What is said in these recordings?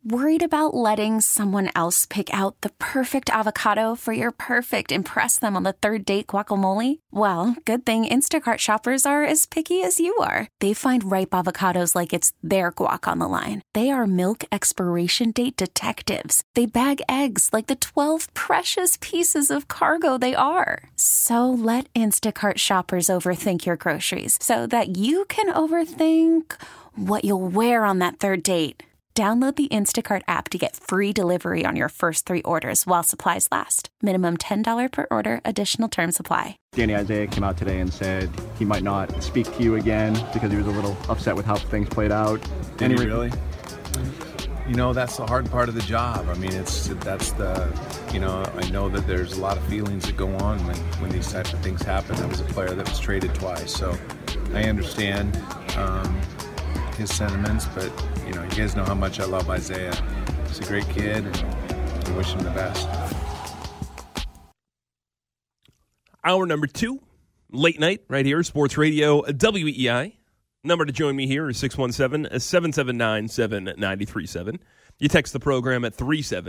Worried about letting someone else pick out the perfect avocado for your perfect impress them on the third date guacamole? Well, good thing Instacart shoppers are as picky as you are. They find ripe avocados like it's their guac on the line. They are milk expiration date detectives. They bag eggs like the 12 precious pieces of cargo they are. So let Instacart shoppers overthink your groceries so that you can overthink what you'll wear on that third date. Download the Instacart app to get free delivery on your first 3 orders while supplies last. Minimum $10 per order. Additional terms apply. Danny Isaiah came out today and said he might not speak to you again because he was a little upset with how things played out. Did he really? You know, that's the hard part of the job. I mean, I know that there's a lot of feelings that go on when these types of things happen. I was a player that was traded twice, so I understand his sentiments, but you guys know how much I love Isaiah. He's a great kid, and I wish him the best. Hour number 2, late night, right here, Sports Radio, WEEI. Number to join me here is 617-779-7937. You text the program at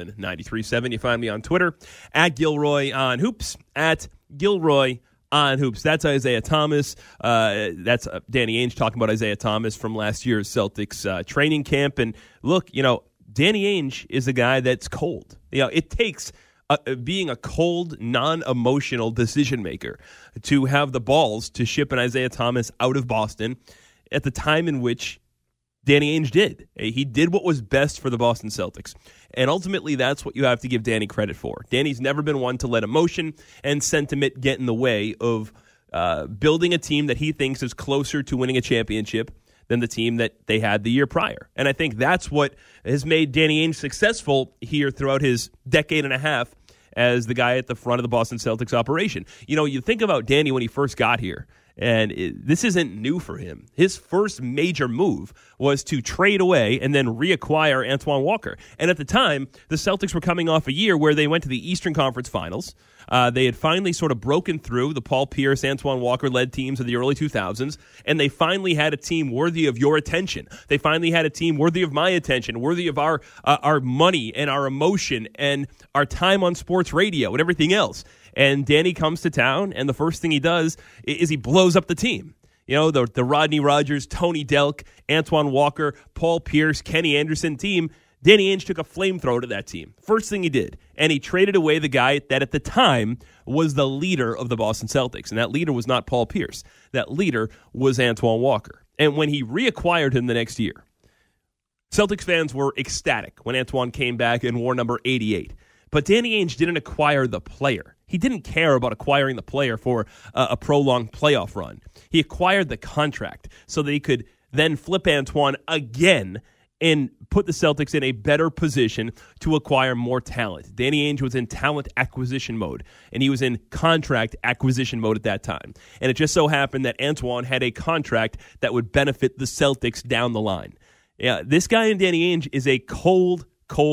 37937. You find me on Twitter, at Gilroy on Hoops, at Gilroy on Hoops. That's Isaiah Thomas. That's Danny Ainge talking about Isaiah Thomas from last year's Celtics training camp. And look, Danny Ainge is a guy that's cold. It takes being a cold, non-emotional decision maker to have the balls to ship an Isaiah Thomas out of Boston at the time in which Danny Ainge did. He did what was best for the Boston Celtics. And ultimately, that's what you have to give Danny credit for. Danny's never been one to let emotion and sentiment get in the way of building a team that he thinks is closer to winning a championship than the team that they had the year prior. And I think that's what has made Danny Ainge successful here throughout his decade and a half as the guy at the front of the Boston Celtics operation. You think about Danny when he first got here, and this isn't new for him. His first major move was to trade away and then reacquire Antoine Walker. And at the time, the Celtics were coming off a year where they went to the Eastern Conference Finals. They had finally sort of broken through the Paul Pierce, Antoine Walker-led teams of the early 2000s, and they finally had a team worthy of your attention. They finally had a team worthy of my attention, worthy of our money and our emotion and our time on sports radio and everything else. And Danny comes to town, and the first thing he does is he blows up the team. The Rodney Rogers, Tony Delk, Antoine Walker, Paul Pierce, Kenny Anderson team. Danny Ainge took a flamethrower to that team. First thing he did. And he traded away the guy that at the time was the leader of the Boston Celtics. And that leader was not Paul Pierce. That leader was Antoine Walker. And when he reacquired him the next year, Celtics fans were ecstatic when Antoine came back and wore number 88. But Danny Ainge didn't acquire the player. He didn't care about acquiring the player for a prolonged playoff run. He acquired the contract so that he could then flip Antoine again and put the Celtics in a better position to acquire more talent. Danny Ainge was in talent acquisition mode, and he was in contract acquisition mode at that time. And it just so happened that Antoine had a contract that would benefit the Celtics down the line. Yeah, this guy in Danny Ainge is a cold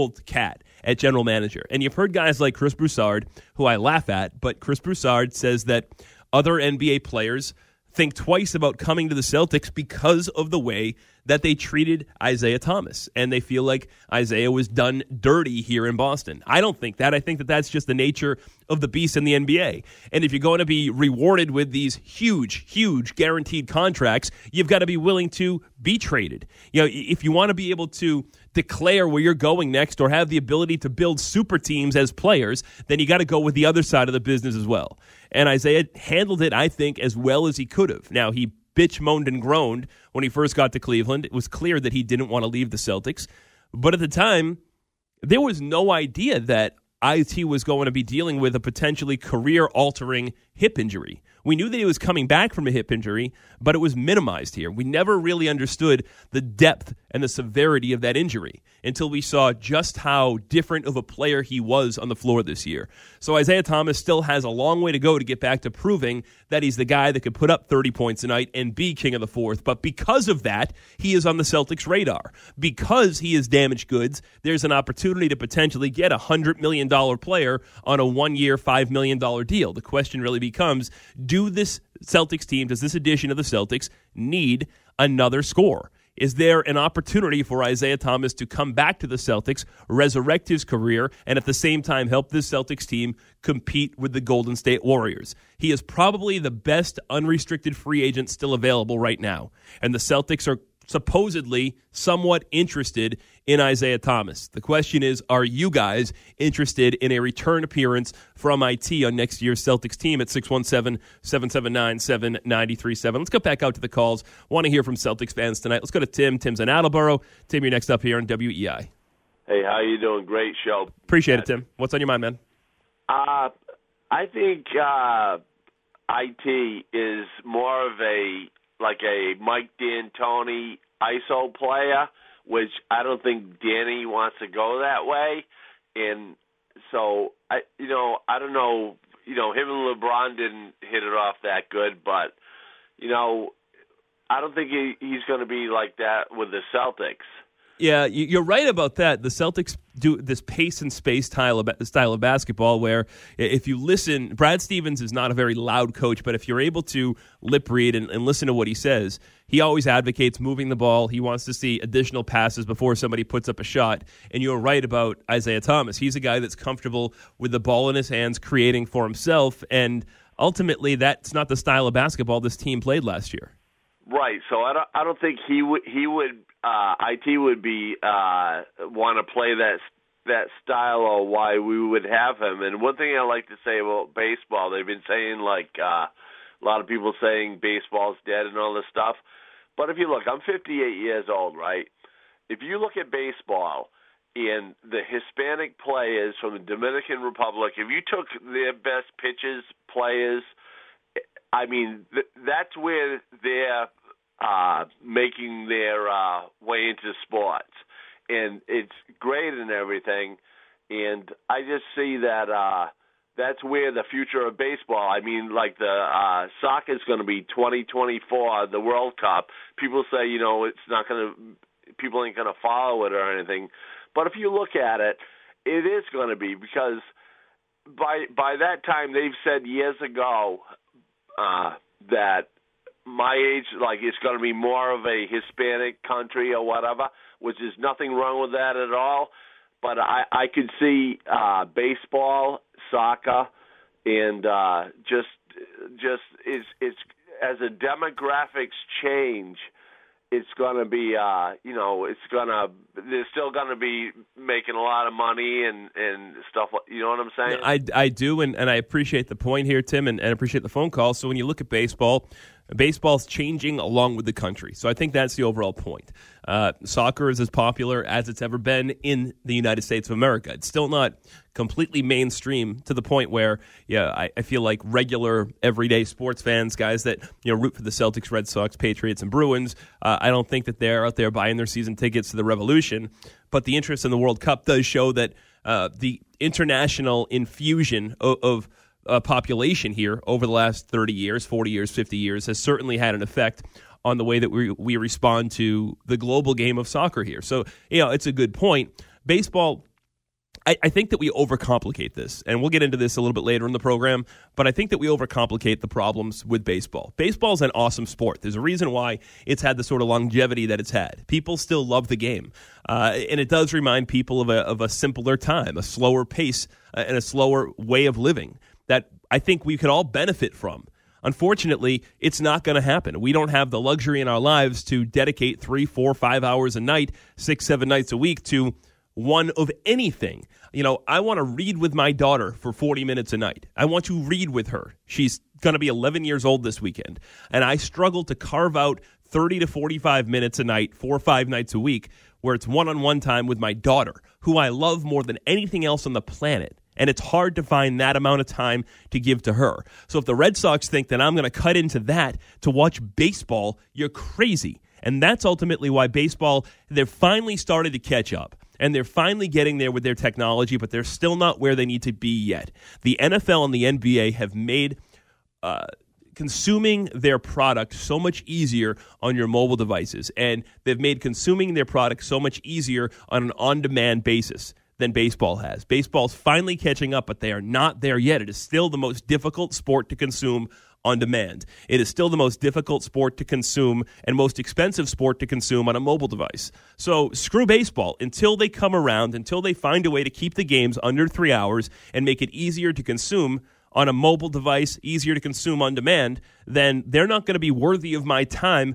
cat at general manager. And you've heard guys like Chris Broussard, who I laugh at, but Chris Broussard says that other NBA players think twice about coming to the Celtics because of the way that they treated Isaiah Thomas, and they feel like Isaiah was done dirty here in Boston. I don't think that. I think that that's just the nature of the beast in the NBA. And if you're going to be rewarded with these huge guaranteed contracts, you've got to be willing to be traded. If you want to be able to declare where you're going next or have the ability to build super teams as players, then you got to go with the other side of the business as well. And Isaiah handled it, I think, as well as he could have. Now, he bitch, moaned, and groaned when he first got to Cleveland. It was clear that he didn't want to leave the Celtics. But at the time, there was no idea that IT was going to be dealing with a potentially career-altering hip injury. We knew that he was coming back from a hip injury, but it was minimized here. We never really understood the depth and the severity of that injury until we saw just how different of a player he was on the floor this year. So Isaiah Thomas still has a long way to go to get back to proving that he's the guy that could put up 30 points a night and be king of the fourth. But because of that, he is on the Celtics' radar. Because he is damaged goods, there's an opportunity to potentially get a $100 million player on a one-year, $5 million deal. The question really becomes, does this addition of the Celtics need another scorer? Is there an opportunity for Isaiah Thomas to come back to the Celtics, resurrect his career, and at the same time help this Celtics team compete with the Golden State Warriors? He is probably the best unrestricted free agent still available right now, and the Celtics are supposedly somewhat interested in Isaiah Thomas. The question is, are you guys interested in a return appearance from IT on next year's Celtics team at 617-779-7937? Let's go back out to the calls. Want to hear from Celtics fans tonight. Let's go to Tim. Tim's in Attleboro. Tim, you're next up here on WEI. Hey, how you doing? Great show. Appreciate it, Tim. What's on your mind, man? I think IT is more of a Mike D'Antoni ISO player, which I don't think Danny wants to go that way. And so, I don't know, him and LeBron didn't hit it off that good, but, I don't think he's going to be like that with the Celtics. Yeah, you're right about that. The Celtics do this pace and space style of basketball where if you listen, Brad Stevens is not a very loud coach, but if you're able to lip read and listen to what he says, he always advocates moving the ball. He wants to see additional passes before somebody puts up a shot. And you're right about Isaiah Thomas. He's a guy that's comfortable with the ball in his hands, creating for himself. And ultimately, that's not the style of basketball this team played last year. Right. So I don't think he would IT would be want to play that style, or why we would have him. And one thing I like to say about baseball, they've been saying a lot of people saying baseball's dead and all this stuff. But if you look, I'm 58 years old, right? If you look at baseball and the Hispanic players from the Dominican Republic, if you took their best pitchers, players, I mean, that's where they're making their way into sports. And it's great and everything. And I just see that that's where the future of baseball, I mean, the soccer is going to be 2024, the World Cup. People say, it's not going to, people ain't going to follow it or anything. But if you look at it, it is going to be, because by that time, they've said years ago that my age, it's going to be more of a Hispanic country or whatever, which is nothing wrong with that at all. But I could see baseball, soccer, and just it's as a demographics change, it's going to be they're still going to be making a lot of money and stuff. You know what I'm saying? I do, and I appreciate the point here, Tim, and appreciate the phone call. So when you look at baseball's changing along with the country. So I think that's the overall point. Soccer is as popular as it's ever been in the United States of America. It's still not completely mainstream to the point where, I feel like regular, everyday sports fans, guys that root for the Celtics, Red Sox, Patriots, and Bruins, I don't think that they're out there buying their season tickets to the Revolution. But the interest in the World Cup does show that the international infusion of population here over the last 30 years, 40 years, 50 years has certainly had an effect on the way that we respond to the global game of soccer here. So, it's a good point. Baseball, I think that we overcomplicate this, and we'll get into this a little bit later in the program, but I think that we overcomplicate the problems with baseball. Baseball is an awesome sport. There's a reason why it's had the sort of longevity that it's had. People still love the game, and it does remind people of a simpler time, a slower pace, and a slower way of living that I think we could all benefit from. Unfortunately, it's not going to happen. We don't have the luxury in our lives to dedicate 3, 4, 5 hours a night, 6, 7 nights a week to one of anything. I want to read with my daughter for 40 minutes a night. I want to read with her. She's going to be 11 years old this weekend, and I struggle to carve out 30 to 45 minutes a night, 4 or 5 nights a week, where it's one-on-one time with my daughter, who I love more than anything else on the planet. And it's hard to find that amount of time to give to her. So if the Red Sox think that I'm going to cut into that to watch baseball, you're crazy. And that's ultimately why baseball, they've finally started to catch up. And they're finally getting there with their technology, but they're still not where they need to be yet. The NFL and the NBA have made consuming their product so much easier on your mobile devices. And they've made consuming their product so much easier on an on-demand basis than baseball has. Baseball's finally catching up, but they are not there yet. It is still the most difficult sport to consume on demand. It is still the most difficult sport to consume and most expensive sport to consume on a mobile device. So screw baseball until they come around, until they find a way to keep the games under 3 hours and make it easier to consume on a mobile device, easier to consume on demand. Then they're not going to be worthy of my time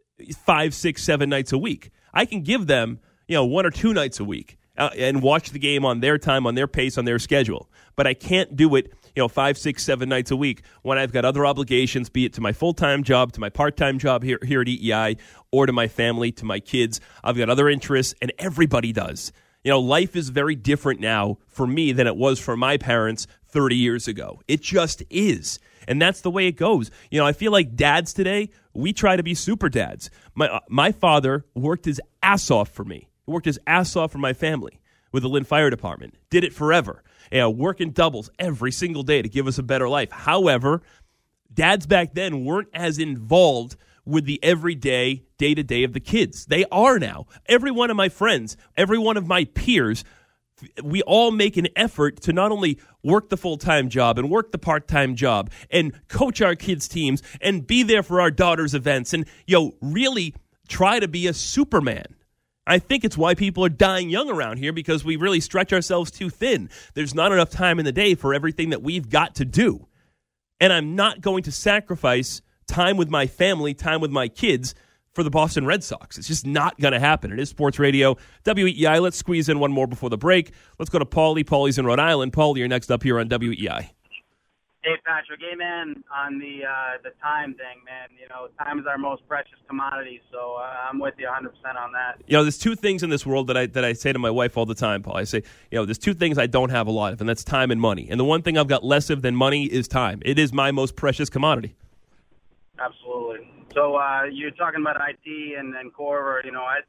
5, 6, 7 nights a week. I can give them 1 or 2 nights a week and watch the game on their time, on their pace, on their schedule. But I can't do it 5, 6, 7 nights a week when I've got other obligations, be it to my full-time job, to my part-time job here at EEI, or to my family, to my kids. I've got other interests, and everybody does. Life is very different now for me than it was for my parents 30 years ago. It just is. And that's the way it goes. I feel like dads today, we try to be super dads. My father worked his ass off for me. He worked his ass off for my family with the Lynn Fire Department. Did it forever. Working doubles every single day to give us a better life. However, dads back then weren't as involved with the everyday, day-to-day of the kids. They are now. Every one of my friends, every one of my peers, we all make an effort to not only work the full-time job and work the part-time job and coach our kids' teams and be there for our daughters' events and, really try to be a Superman. I think it's why people are dying young around here, because we really stretch ourselves too thin. There's not enough time in the day for everything that we've got to do. And I'm not going to sacrifice time with my family, time with my kids for the Boston Red Sox. It's just not going to happen. It is Sports Radio, WEEI. Let's squeeze in one more before the break. Let's go to Paulie. Paulie's in Rhode Island. Paulie, you're next up here on WEEI. Hey, Patrick. Hey, man, on the time thing, man, time is our most precious commodity, so I'm with you 100% on that. There's two things in this world that I say to my wife all the time, Paul. I say, there's two things I don't have a lot of, and that's time and money. And the one thing I've got less of than money is time. It is my most precious commodity. Absolutely. So you're talking about IT and Korver.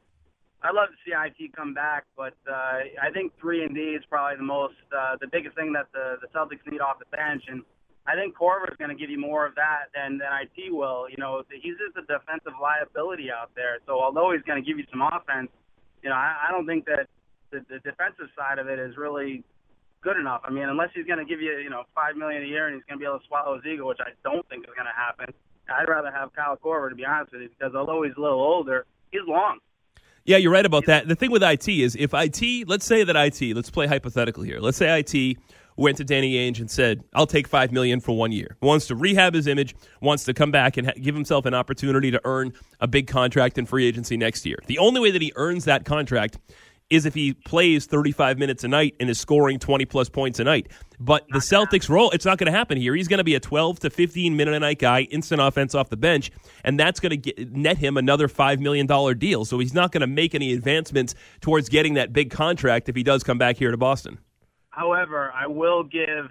I'd love to see IT come back, but I think 3-and-D is probably the biggest thing that the Celtics need off the bench, and I think Korver is going to give you more of that than IT will. He's just a defensive liability out there. So although he's going to give you some offense, I don't think that the defensive side of it is really good enough. I mean, unless he's going to give you, $5 million a year and he's going to be able to swallow his ego, which I don't think is going to happen. I'd rather have Kyle Korver, to be honest with you, because although he's a little older, he's long. Yeah, you're right about that. The thing with IT is if IT, let's play hypothetical here. Let's say IT went to Danny Ainge and said, I'll take $5 million for 1 year. Wants to rehab his image, wants to come back and give himself an opportunity to earn a big contract in free agency next year. The only way that he earns that contract is if he plays 35 minutes a night and is scoring 20-plus points a night. But the Celtics role, it's not going to happen here. He's going to be a 12 to 15-minute-a-night guy, instant offense off the bench, and that's going to net him another $5 million deal. So he's not going to make any advancements towards getting that big contract if he does come back here to Boston. However, I will give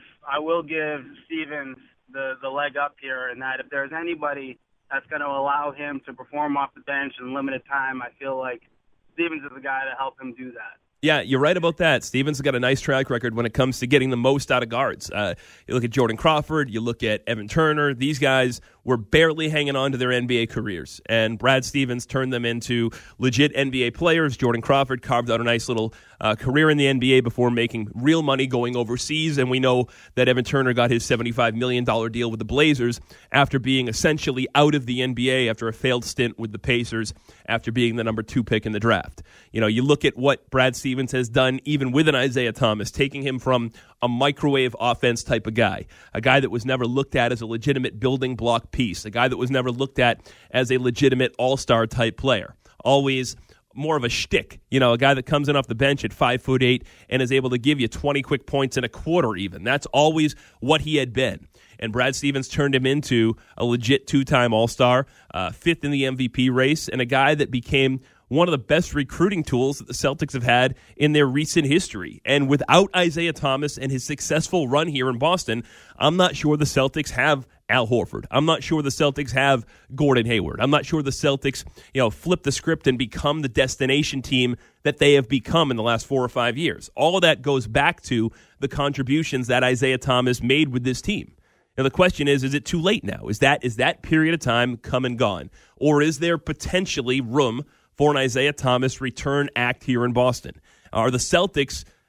Stevens the leg up here in that if there's anybody that's going to allow him to perform off the bench in limited time, I feel like Stevens is the guy to help him do that. Yeah, you're right about that. Stevens has got a nice track record when it comes to getting the most out of guards. You look at Jordan Crawford, you look at Evan Turner. These guys were barely hanging on to their NBA careers, and Brad Stevens turned them into legit NBA players. Jordan Crawford carved out a nice little career in the NBA before making real money going overseas, and we know that Evan Turner got his $75 million deal with the Blazers after being essentially out of the NBA after a failed stint with the Pacers after being the number 2 pick in the draft. You look at what Brad Stevens has done even with an Isaiah Thomas, taking him from a microwave offense type of guy, a guy that was never looked at as a legitimate building block piece, a guy that was never looked at as a legitimate all-star type player. Always more of a shtick, a guy that comes in off the bench at 5'8" and is able to give you 20 quick points in a quarter even. That's always what he had been. And Brad Stevens turned him into a legit 2-time All-Star, 5th in the MVP race, and a guy that became one of the best recruiting tools that the Celtics have had in their recent history. And without Isaiah Thomas and his successful run here in Boston, I'm not sure the Celtics have Al Horford. I'm not sure the Celtics have Gordon Hayward. I'm not sure the Celtics, flip the script and become the destination team that they have become in the last 4 or 5 years. All of that goes back to the contributions that Isaiah Thomas made with this team. Now, the question is it too late now? Is that period of time come and gone? Or is there potentially room for an Isaiah Thomas return act here in Boston? Are the Celtics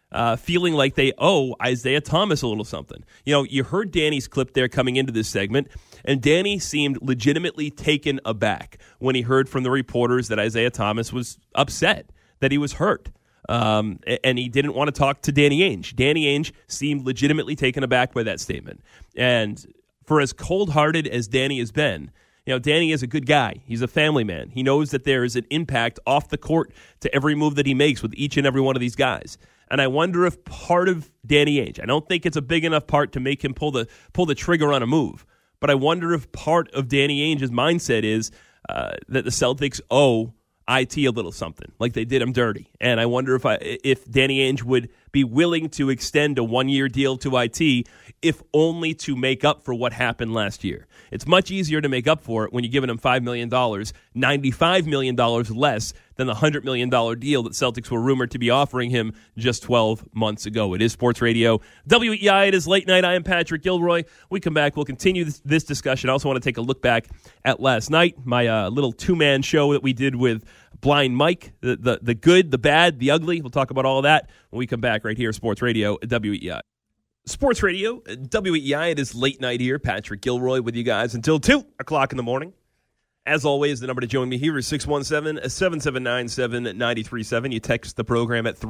feeling like they owe Isaiah Thomas a little something. You heard Danny's clip there coming into this segment, and Danny seemed legitimately taken aback when he heard from the reporters that Isaiah Thomas was upset, that he was hurt. And he didn't want to talk to Danny Ainge. Danny Ainge seemed legitimately taken aback by that statement. And for as cold-hearted as Danny has been, Danny is a good guy. He's a family man. He knows that there is an impact off the court to every move that he makes with each and every one of these guys. And I wonder if part of Danny Ainge, I don't think it's a big enough part to make him pull the trigger on a move, but I wonder if part of Danny Ainge's mindset is that the Celtics owe IT a little something, like they did him dirty. And I wonder if Danny Ainge would be willing to extend a one-year deal to IT, if only to make up for what happened last year. It's much easier to make up for it when you're giving him $5 million, $95 million less than the $100 million deal that Celtics were rumored to be offering him just 12 months ago. It is Sports Radio WEEI. It is late night. I am Patrick Gilroy. We come back. We'll continue this discussion. I also want to take a look back at last night, my little two-man show that we did with Blind Mike, the good, the bad, the ugly. We'll talk about all of that when we come back right here, Sports Radio WEEI. Sports Radio WEEI. It is late night here. Patrick Gilroy with you guys until 2 o'clock in the morning. As always, the number to join me here is 617-779-7937. You text the program at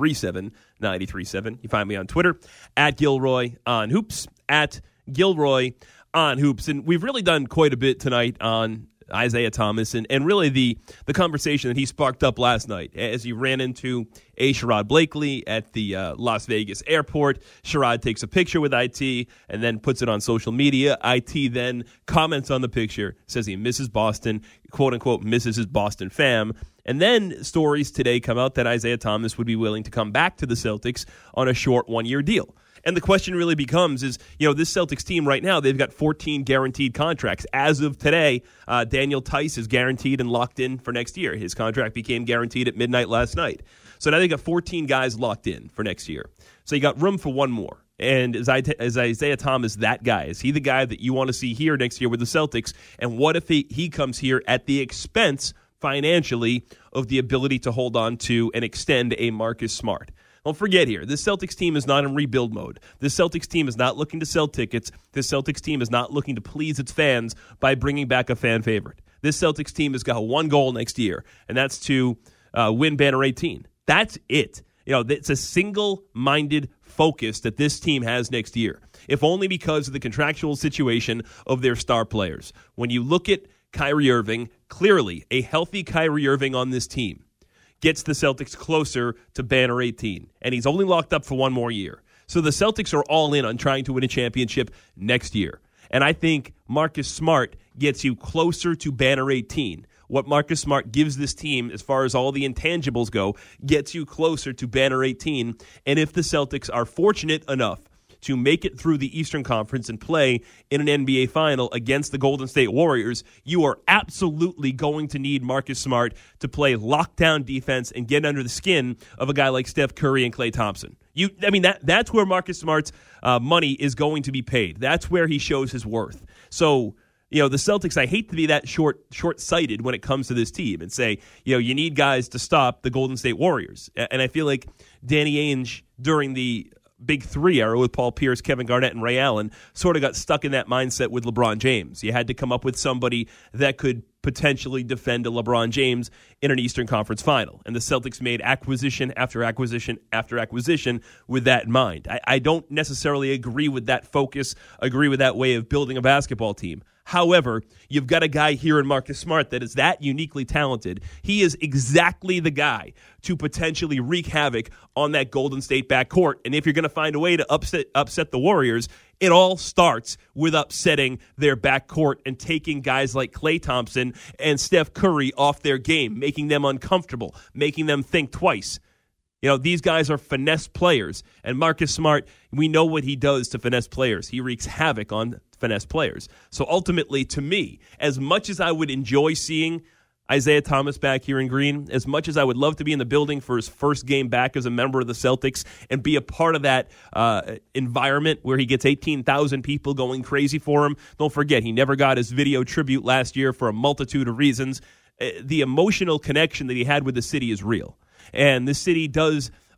37937. You find me on Twitter at Gilroy on Hoops, at Gilroy on Hoops. And we've really done quite a bit tonight on Isaiah Thomas and really the conversation that he sparked up last night as he ran into Sherrod Blakely at the Las Vegas airport. Sherrod takes a picture with IT and then puts it on social media. IT then comments on the picture, says he misses Boston, quote-unquote, misses his Boston fam. And then stories today come out that Isaiah Thomas would be willing to come back to the Celtics on a short one-year deal. And the question really becomes is, this Celtics team right now, they've got 14 guaranteed contracts. As of today, Daniel Tice is guaranteed and locked in for next year. His contract became guaranteed at midnight last night. So now they got 14 guys locked in for next year. So you got room for one more. And is Isaiah Thomas that guy? Is he the guy that you want to see here next year with the Celtics? And what if he comes here at the expense financially of the ability to hold on to and extend a Marcus Smart? Don't forget here, this Celtics team is not in rebuild mode. This Celtics team is not looking to sell tickets. This Celtics team is not looking to please its fans by bringing back a fan favorite. This Celtics team has got one goal next year, and that's to win Banner 18. That's it. It's a single-minded focus that this team has next year, if only because of the contractual situation of their star players. When you look at Kyrie Irving, clearly a healthy Kyrie Irving on this team gets the Celtics closer to Banner 18, and he's only locked up for one more year. So the Celtics are all in on trying to win a championship next year. And I think Marcus Smart gets you closer to Banner 18. What Marcus Smart gives this team, as far as all the intangibles go, gets you closer to Banner 18. And if the Celtics are fortunate enough to make it through the Eastern Conference and play in an NBA Final against the Golden State Warriors, you are absolutely going to need Marcus Smart to play lockdown defense and get under the skin of a guy like Steph Curry and Klay Thompson. That's where Marcus Smart's money is going to be paid. That's where he shows his worth. So, the Celtics, I hate to be that short-sighted when it comes to this team and say, you need guys to stop the Golden State Warriors. And I feel like Danny Ainge, during the Big Three era with Paul Pierce, Kevin Garnett, and Ray Allen, sort of got stuck in that mindset with LeBron James. You had to come up with somebody that could potentially defend a LeBron James in an Eastern Conference final. And the Celtics made acquisition after acquisition after acquisition with that in mind. I don't necessarily agree with that focus, agree with that way of building a basketball team. However, you've got a guy here in Marcus Smart that is that uniquely talented. He is exactly the guy to potentially wreak havoc on that Golden State backcourt. And if you're going to find a way to upset the Warriors, it all starts with upsetting their backcourt and taking guys like Klay Thompson and Steph Curry off their game, making them uncomfortable, making them think twice. These guys are finesse players. And Marcus Smart, we know what he does to finesse players. He wreaks havoc on finesse players. So ultimately, to me, as much as I would enjoy seeing Isaiah Thomas back here in Green, as much as I would love to be in the building for his first game back as a member of the Celtics and be a part of that environment where he gets 18,000 people going crazy for him, don't forget, he never got his video tribute last year for a multitude of reasons. The emotional connection that he had with the city is real. And the city does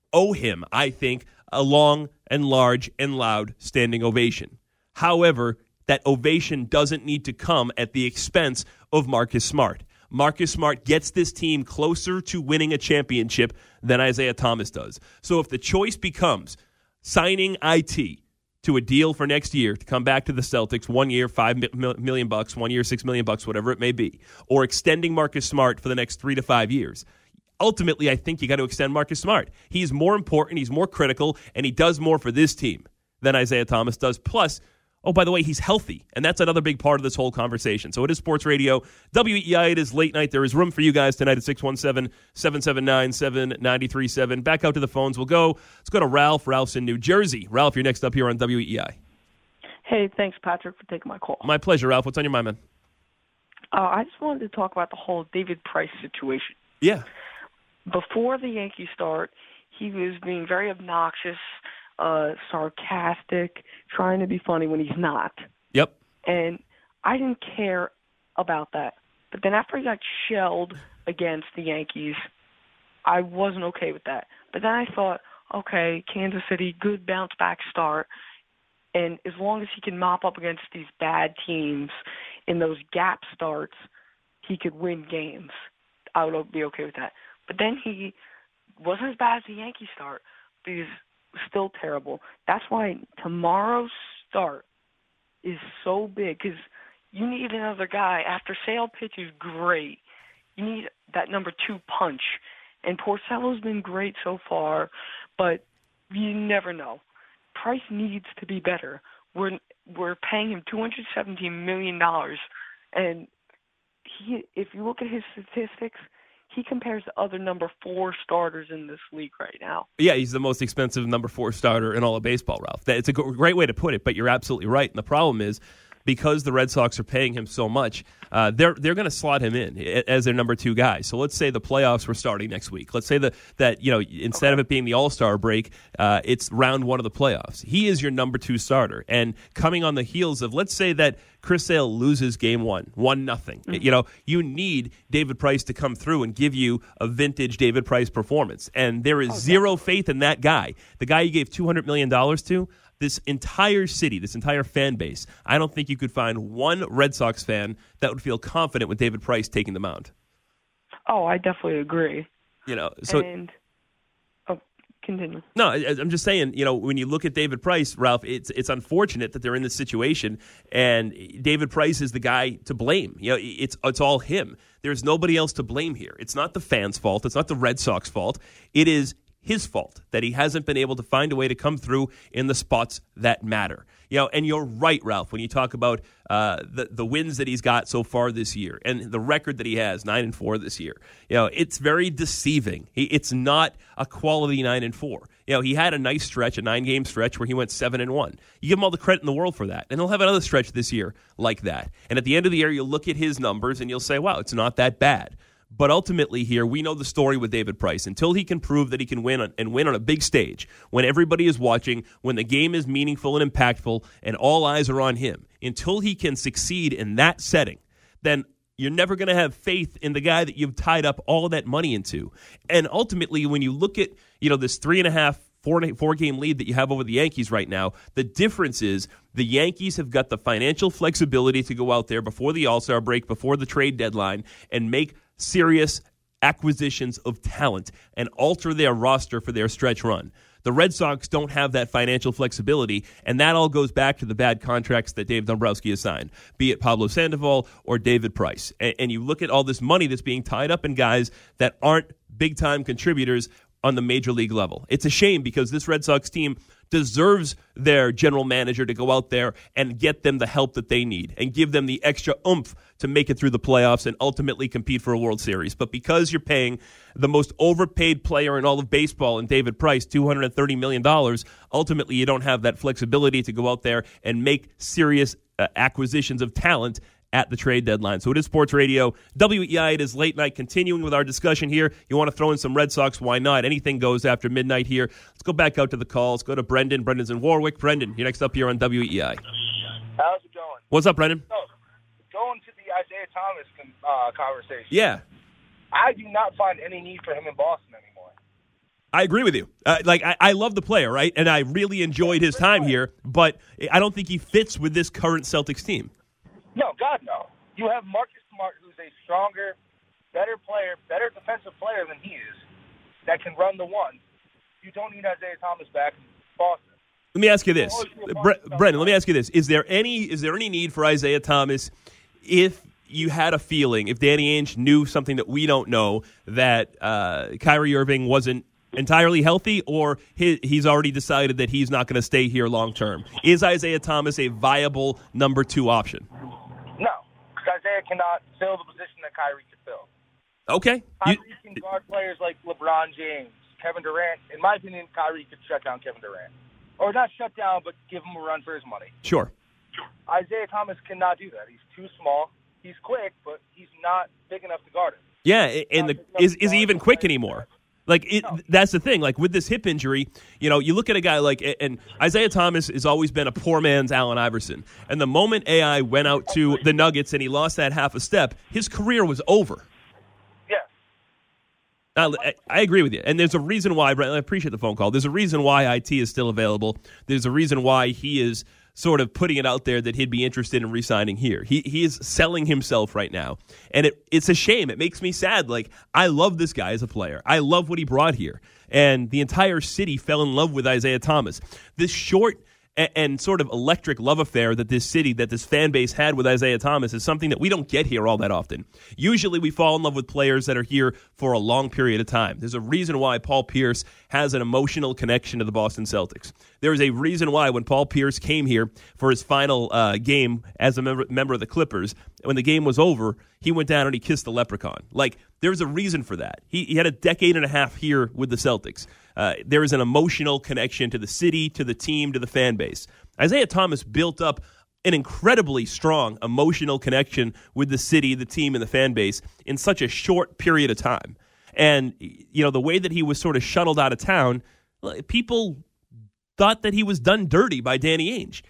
owe him, I think, a long and large and loud standing ovation. However, that ovation doesn't need to come at the expense of Marcus Smart. Marcus Smart gets this team closer to winning a championship than Isaiah Thomas does. So if the choice becomes signing IT to a deal for next year to come back to the Celtics, 1 year, $5 million, 1 year, $6 million, whatever it may be, or extending Marcus Smart for the next 3 to 5 years, ultimately I think you got to extend Marcus Smart. He's more important, he's more critical, and he does more for this team than Isaiah Thomas does. Plus, oh, by the way, he's healthy, and that's another big part of this whole conversation. So it is Sports Radio. WEEI, it is late night. There is room for you guys tonight at 617-779-7937. Back out to the phones. Let's go to Ralph. Ralph's in New Jersey. Ralph, you're next up here on WEEI. Hey, thanks, Patrick, for taking my call. My pleasure, Ralph. What's on your mind, man? I just wanted to talk about the whole David Price situation. Yeah. Before the Yankees start, he was being very obnoxious, sarcastic, trying to be funny when he's not. Yep. And I didn't care about that. But then after he got shelled against the Yankees, I wasn't okay with that. But then I thought, okay, Kansas City, good bounce-back start. And as long as he can mop up against these bad teams in those gap starts, he could win games. I would be okay with that. But then he wasn't as bad as the Yankee start, but he's still terrible. That's why tomorrow's start is so big, because you need another guy. After Sale pitches great, you need that number 2 punch. And Porcello's been great so far, but you never know. Price needs to be better. We're paying him $217 million, and if you look at his statistics, he compares to other number 4 starters in this league right now. Yeah, he's the most expensive number 4 starter in all of baseball, Ralph. It's a great way to put it, but you're absolutely right. And the problem is, because the Red Sox are paying him so much, they're going to slot him in as their number 2 guy. So let's say the playoffs were starting next week. Let's say that instead of it being the All-Star break, it's round 1 of the playoffs. He is your number 2 starter, and coming on the heels of, let's say that Chris Sale loses game 1, 1-0. Mm-hmm. You need David Price to come through and give you a vintage David Price performance, and there is zero faith in that guy. The guy you gave $200 million to. This entire city, this entire fan base, I don't think you could find one Red Sox fan that would feel confident with David Price taking the mound. Oh, I definitely agree. Continue. No, I'm just saying, when you look at David Price, Ralph, it's unfortunate that they're in this situation, and David Price is the guy to blame. It's all him. There's nobody else to blame here. It's not the fans' fault. It's not the Red Sox fault. It is his fault that he hasn't been able to find a way to come through in the spots that matter. And you're right, Ralph, when you talk about the wins that he's got so far this year and the record that he has, 9-4 this year. It's very deceiving. It's not a quality 9-4. He had a nice stretch, a 9-game stretch where he went 7-1. You give him all the credit in the world for that, and he'll have another stretch this year like that. And at the end of the year, you'll look at his numbers and you'll say, wow, it's not that bad. But ultimately here, we know the story with David Price. Until he can prove that he can win on a big stage, when everybody is watching, when the game is meaningful and impactful, and all eyes are on him, until he can succeed in that setting, then you're never going to have faith in the guy that you've tied up all of that money into. And ultimately, when you look at this 4-game lead that you have over the Yankees right now, the difference is the Yankees have got the financial flexibility to go out there before the All-Star break, before the trade deadline, and make serious acquisitions of talent and alter their roster for their stretch run. The Red Sox don't have that financial flexibility, and that all goes back to the bad contracts that Dave Dombrowski has signed, be it Pablo Sandoval or David Price. And you look at all this money that's being tied up in guys that aren't big-time contributors on the major league level. It's a shame because this Red Sox team deserves their general manager to go out there and get them the help that they need and give them the extra oomph to make it through the playoffs and ultimately compete for a World Series. But because you're paying the most overpaid player in all of baseball in David Price $230 million, ultimately you don't have that flexibility to go out there and make serious acquisitions of talent at the trade deadline. So it is Sports Radio. WEI, it is late night. Continuing with our discussion here. You want to throw in some Red Sox? Why not? Anything goes after midnight here. Let's go back out to the calls. Go to Brendan. Brendan's in Warwick. Brendan, you're next up here on WEI. How's it going? What's up, Brendan? Going to the Isaiah Thomas conversation. Yeah. I do not find any need for him in Boston anymore. I agree with you. I love the player, right? And I really enjoyed his time here, but I don't think he fits with this current Celtics team. No, God, no. You have Marcus Smart, who's a stronger, better player, better defensive player than he is, that can run the one. You don't need Isaiah Thomas back in Boston. Let me ask you this, Brendan. Let me ask you this: Is there any need for Isaiah Thomas if you had a feeling, if Danny Ainge knew something that we don't know, that Kyrie Irving wasn't entirely healthy, or he's already decided that he's not going to stay here long term? Is Isaiah Thomas a viable number 2 option? No, because Isaiah cannot fill the position that Kyrie could fill. Okay. Kyrie can guard players like LeBron James, Kevin Durant. In my opinion, Kyrie could shut down Kevin Durant. Or not shut down, but give him a run for his money. Sure. Isaiah Thomas cannot do that. He's too small. He's quick, but he's not big enough to guard him. Yeah, and is he even quick anymore? That's the thing. Like, with this hip injury, you look at a guy like, and Isaiah Thomas has always been a poor man's Allen Iverson. And the moment AI went out to the Nuggets and he lost that half a step, his career was over. I agree with you. And there's a reason why, I appreciate the phone call. There's a reason why IT is still available. There's a reason why he is sort of putting it out there that he'd be interested in re-signing here. He is selling himself right now. And it's a shame. It makes me sad. Like, I love this guy as a player. I love what he brought here. And the entire city fell in love with Isaiah Thomas. This short and sort of electric love affair that this city, that this fan base had with Isaiah Thomas is something that we don't get here all that often. Usually we fall in love with players that are here for a long period of time. There's a reason why Paul Pierce has an emotional connection to the Boston Celtics. There is a reason why when Paul Pierce came here for his final game as a member of the Clippers, when the game was over, he went down and he kissed the leprechaun. Like, there's a reason for that. He had a decade and a half here with the Celtics. There is an emotional connection to the city, to the team, to the fan base. Isaiah Thomas built up an incredibly strong emotional connection with the city, the team, and the fan base in such a short period of time. And, the way that he was sort of shuttled out of town, people thought that he was done dirty by Danny Ainge.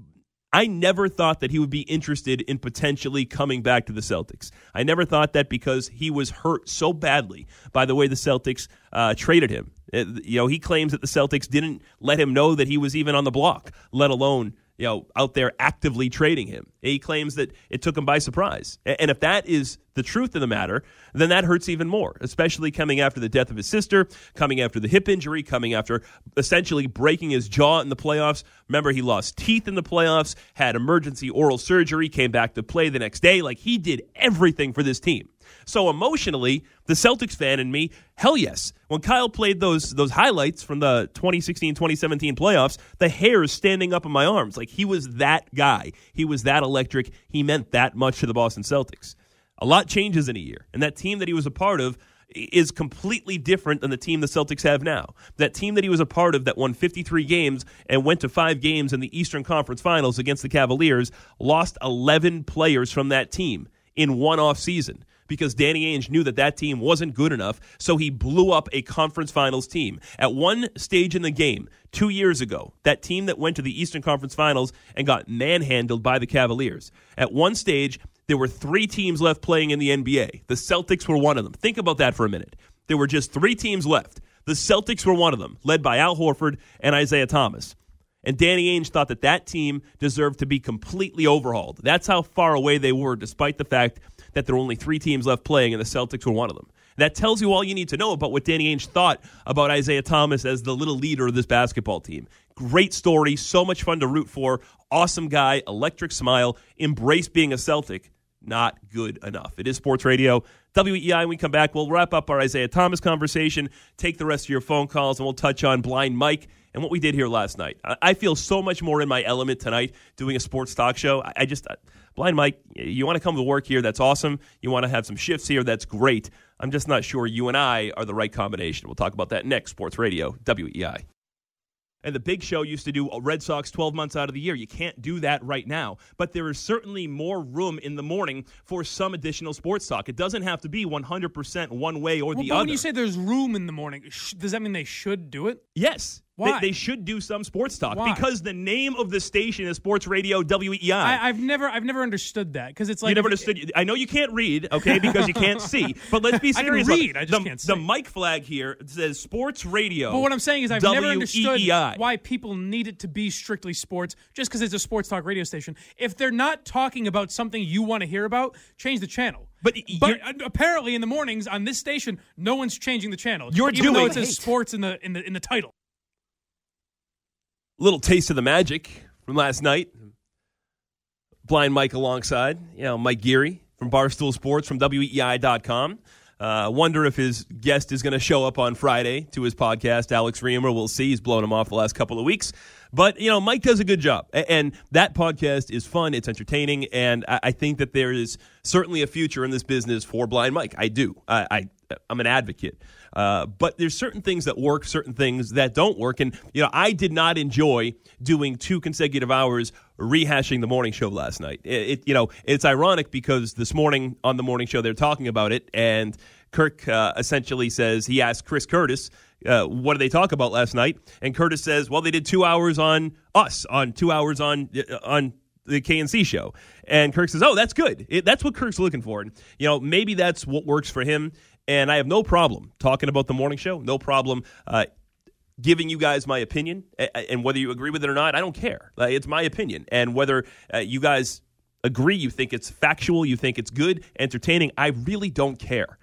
I never thought that he would be interested in potentially coming back to the Celtics. I never thought that because he was hurt so badly by the way the Celtics traded him. He claims that the Celtics didn't let him know that he was even on the block, let alone out there actively trading him. He claims that it took him by surprise. And if that is the truth of the matter, then that hurts even more, especially coming after the death of his sister, coming after the hip injury, coming after essentially breaking his jaw in the playoffs. Remember, he lost teeth in the playoffs, had emergency oral surgery, came back to play the next day. Like, he did everything for this team. So emotionally, the Celtics fan in me, hell yes. When Kyle played those highlights from the 2016-2017 playoffs, the hair is standing up in my arms. Like, he was that guy. He was that electric. He meant that much to the Boston Celtics. A lot changes in a year, and that team that he was a part of is completely different than the team the Celtics have now. That team that he was a part of that won 53 games and went to 5 games in the Eastern Conference Finals against the Cavaliers lost 11 players from that team in one off season, because Danny Ainge knew that team wasn't good enough, so he blew up a conference finals team. At one stage in the game, 2 years ago, that team that went to the Eastern Conference Finals and got manhandled by the Cavaliers, at one stage, there were 3 teams left playing in the NBA. The Celtics were one of them. Think about that for a minute. There were just 3 teams left. The Celtics were one of them, led by Al Horford and Isaiah Thomas. And Danny Ainge thought that team deserved to be completely overhauled. That's how far away they were, despite the fact that there were only 3 teams left playing, and the Celtics were one of them. That tells you all you need to know about what Danny Ainge thought about Isaiah Thomas as the little leader of this basketball team. Great story, so much fun to root for, awesome guy, electric smile, embrace being a Celtic. Not good enough. It is Sports Radio, WEI. When we come back, we'll wrap up our Isaiah Thomas conversation, take the rest of your phone calls, and we'll touch on Blind Mike and what we did here last night. I feel so much more in my element tonight doing a sports talk show. Blind Mike, you want to come to work here, that's awesome. You want to have some shifts here, that's great. I'm just not sure you and I are the right combination. We'll talk about that next. Sports Radio, WEI. And the Big Show used to do Red Sox 12 months out of the year. You can't do that right now. But there is certainly more room in the morning for some additional sports talk. It doesn't have to be 100% one way or the other. When you say there's room in the morning, does that mean they should do it? Yes. Why? They should do some sports talk. Why? Because the name of the station is Sports Radio WEEI. I've never understood that because it's like you never understood. I know you can't read, okay, because you can't see. But let's be serious. I can read. I just can't see. The mic flag here says Sports Radio. But what I'm saying is I've never understood WEEI. why people need it to be strictly sports just because it's a sports talk radio station. If they're not talking about something you want to hear about, change the channel. But apparently in the mornings on this station, no one's changing the channel. Even though it says sports in the title. Little taste of the magic from last night. Blind Mike alongside, Mike Geary from Barstool Sports from WEEI.com. Wonder if his guest is going to show up on Friday to his podcast, Alex Reamer. We'll see. He's blown him off the last couple of weeks. But, Mike does a good job. And that podcast is fun. It's entertaining. And I think that there is certainly a future in this business for Blind Mike. I do. I'm an advocate. But there's certain things that work, certain things that don't work. And, I did not enjoy doing 2 consecutive hours rehashing the morning show last night. It's ironic because this morning on the morning show they're talking about it, and Kirk essentially says, he asked Chris Curtis, what did they talk about last night? And Curtis says, well, they did 2 hours on us, on 2 hours on the KNC show. And Kirk says, oh, that's good. That's what Kirk's looking for. And, maybe that's what works for him. And I have no problem talking about the morning show, no problem giving you guys my opinion. And whether you agree with it or not, I don't care. It's my opinion. And whether you guys agree, you think it's factual, you think it's good, entertaining, I really don't care.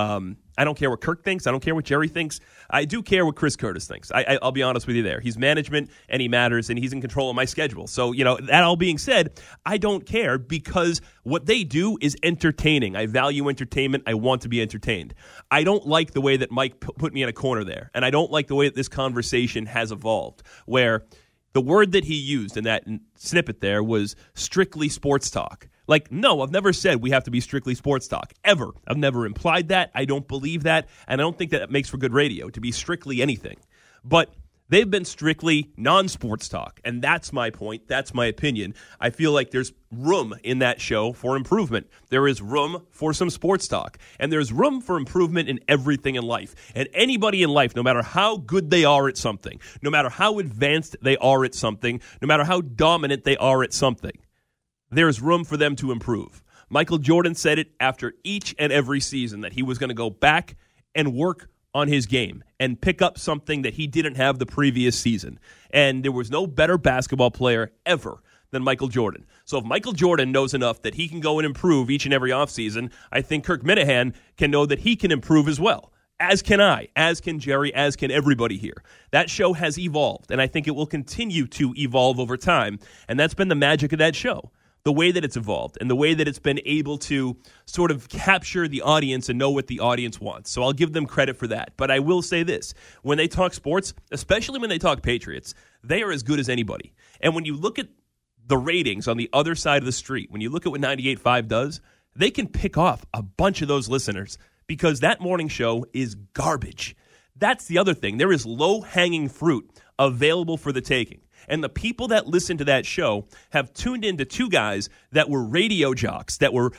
I don't care what Kirk thinks. I don't care what Jerry thinks. I do care what Chris Curtis thinks. I'll be honest with you there. He's management, and he matters, and he's in control of my schedule. So, that all being said, I don't care because what they do is entertaining. I value entertainment. I want to be entertained. I don't like the way that Mike put me in a corner there, and I don't like the way that this conversation has evolved, where the word that he used in that snippet there was strictly sports talk. No, I've never said we have to be strictly sports talk, ever. I've never implied that. I don't believe that, and I don't think that makes for good radio, to be strictly anything. But they've been strictly non-sports talk, and that's my point. That's my opinion. I feel like there's room in that show for improvement. There is room for some sports talk, and there's room for improvement in everything in life. And anybody in life, no matter how good they are at something, no matter how advanced they are at something, no matter how dominant they are at something, there's room for them to improve. Michael Jordan said it after each and every season that he was going to go back and work on his game and pick up something that he didn't have the previous season. And there was no better basketball player ever than Michael Jordan. So if Michael Jordan knows enough that he can go and improve each and every offseason, I think Kirk Minahan can know that he can improve as well. As can I, as can Jerry, as can everybody here. That show has evolved, and I think it will continue to evolve over time. And that's been the magic of that show. The way that it's evolved and the way that it's been able to sort of capture the audience and know what the audience wants. So I'll give them credit for that. But I will say this. When they talk sports, especially when they talk Patriots, they are as good as anybody. And when you look at the ratings on the other side of the street, when you look at what 98.5 does, they can pick off a bunch of those listeners because that morning show is garbage. That's the other thing. There is low-hanging fruit available for the taking. And the people that listen to that show have tuned into 2 guys that were radio jocks, that were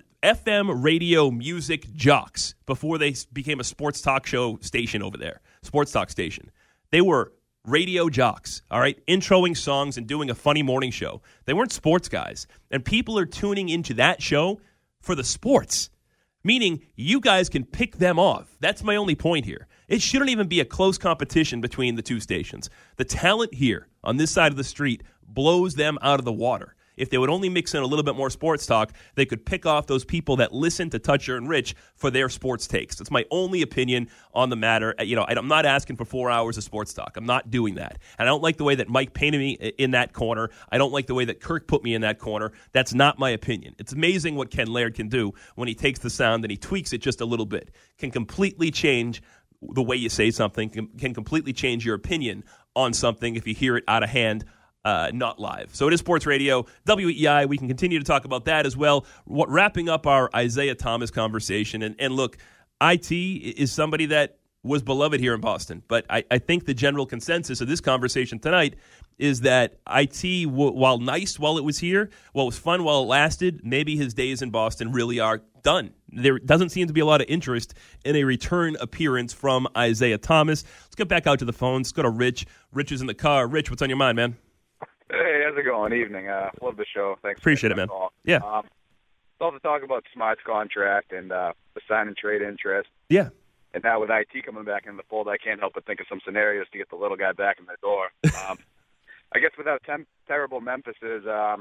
FM radio music jocks before they became a sports talk show station over there, sports talk station. They were radio jocks, all right, introing songs and doing a funny morning show. They weren't sports guys. And people are tuning into that show for the sports, meaning you guys can pick them off. That's my only point here. It shouldn't even be a close competition between the 2 stations. The talent here on this side of the street blows them out of the water. If they would only mix in a little bit more sports talk, they could pick off those people that listen to Toucher and Rich for their sports takes. That's my only opinion on the matter. I'm not asking for 4 hours of sports talk. I'm not doing that. And I don't like the way that Mike painted me in that corner. I don't like the way that Kirk put me in that corner. That's not my opinion. It's amazing what Ken Laird can do when he takes the sound and he tweaks it just a little bit. Can completely change the way you say something, can completely change your opinion on something if you hear it out of hand, not live. So it is Sports Radio, WEEI. We can continue to talk about that as well. Wrapping up our Isaiah Thomas conversation. And look, IT is somebody that was beloved here in Boston. But I think the general consensus of this conversation tonight is that IT, while nice while it was here, while it was fun while it lasted, maybe his days in Boston really are done. There doesn't seem to be a lot of interest in a return appearance from Isaiah Thomas. Let's get back out to the phones. Let's go to Rich. Rich is in the car. Rich, what's on your mind, man? Hey, how's it going? Evening. Love the show. Thanks. Appreciate it, man. Yeah. Love to talk about Smart's contract and the sign and trade interest. Yeah. And now with IT coming back in the fold, I can't help but think of some scenarios to get the little guy back in the door. I guess without terrible Memphis's,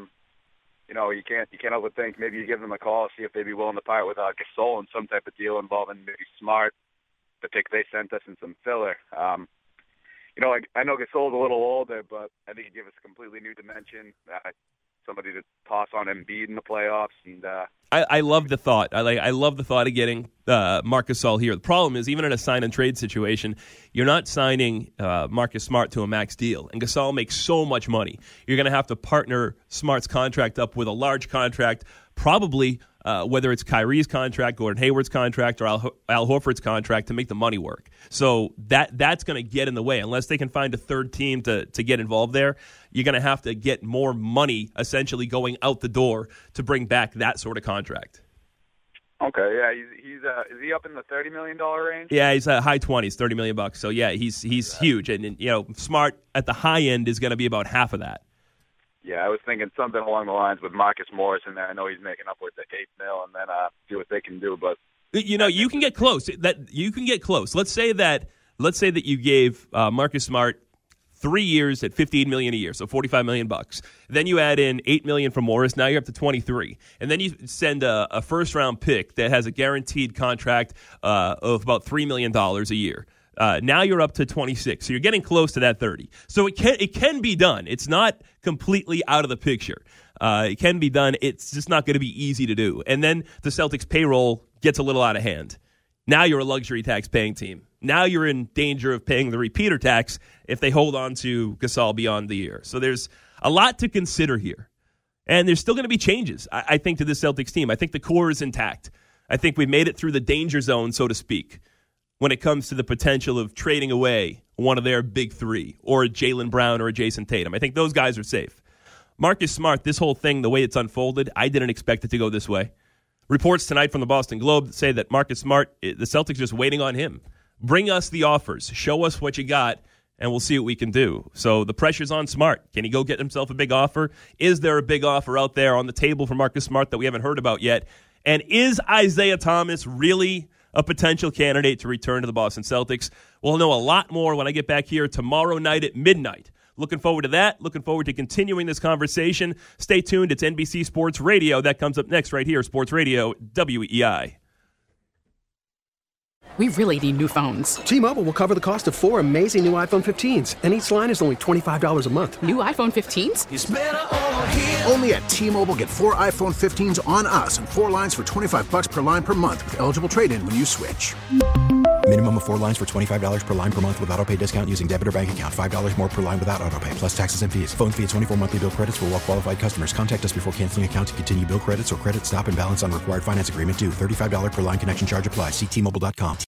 you can't help but think maybe you give them a call, see if they'd be willing to part with Gasol in some type of deal involving maybe Smart, the pick they sent us, and some filler. I know Gasol's a little older, but I think he'd give us a completely new dimension. Somebody to toss on Embiid in the playoffs. And I love the thought. I love the thought of getting Marc Gasol here. The problem is, even in a sign and trade situation, you're not signing Marcus Smart to a max deal, and Gasol makes so much money. You're going to have to partner Smart's contract up with a large contract, probably whether it's Kyrie's contract, Gordon Hayward's contract, or Al Horford's contract to make the money work. So that's going to get in the way. Unless they can find a third team to get involved there, you're going to have to get more money essentially going out the door to bring back that sort of contract. Okay, yeah, he's is he up in the $30 million range? Yeah, he's high 20s, $30 million. So yeah, he's huge, and Smart at the high end is going to be about half of that. Yeah, I was thinking something along the lines with Marcus Morris in there. I know he's making upwards of $8 million, and then see what they can do. But you can get close. You can get close. Let's say that you gave Marcus Smart 3 years at $15 million a year, so $45 million. Then you add in $8 million from Morris. Now you're up to 23, and then you send a first round pick that has a guaranteed contract of about $3 million a year. Now you're up to 26, so you're getting close to that 30. So it can be done. It's not completely out of the picture. It can be done. It's just not going to be easy to do. And then the Celtics payroll gets a little out of hand. Now you're a luxury tax paying team. Now you're in danger of paying the repeater tax if they hold on to Gasol beyond the year. So there's a lot to consider here. And there's still going to be changes, I think, to this Celtics team. I think the core is intact. I think we've made it through the danger zone, so to speak, when it comes to the potential of trading away one of their big three, or a Jaylen Brown or a Jason Tatum. I think those guys are safe. Marcus Smart, this whole thing, the way it's unfolded, I didn't expect it to go this way. Reports tonight from the Boston Globe say that Marcus Smart, the Celtics are just waiting on him. Bring us the offers. Show us what you got, and we'll see what we can do. So the pressure's on Smart. Can he go get himself a big offer? Is there a big offer out there on the table for Marcus Smart that we haven't heard about yet? And is Isaiah Thomas really a potential candidate to return to the Boston Celtics? We'll know a lot more when I get back here tomorrow night at midnight. Looking forward to that. Looking forward to continuing this conversation. Stay tuned. It's NBC Sports Radio. That comes up next right here, Sports Radio, WEEI. We really need new phones. T-Mobile will cover the cost of 4 amazing new iPhone 15s, and each line is only $25 a month. New iPhone 15s? It's better over here. Only at T-Mobile, get 4 iPhone 15s on us and 4 lines for $25 per line per month with eligible trade-in when you switch. Minimum of 4 lines for $25 per line per month with autopay discount using debit or bank account. $5 more per line without autopay, plus taxes and fees. Phone fee at 24 monthly bill credits for well-qualified customers. Contact us before canceling account to continue bill credits or credit stop and balance on required finance agreement due. $35 per line connection charge applies. See T-Mobile.com.